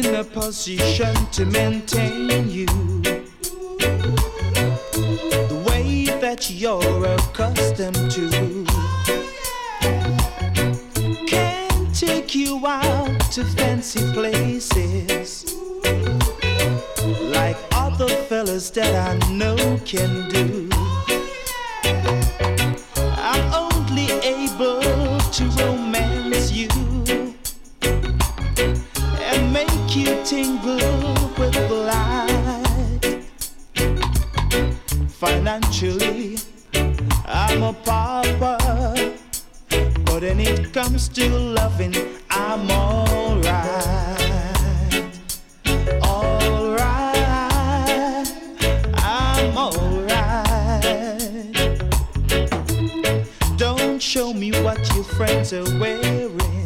in a position to maintain you the way that you're accustomed to. Can't take you out to fancy places like other fellas that I know can do. I'm only able to romance you and make you tingle with delight. Financially, I'm a pauper, but when it comes to loving, I'm alright. Alright, I'm alright. Don't show me what your friends are wearing.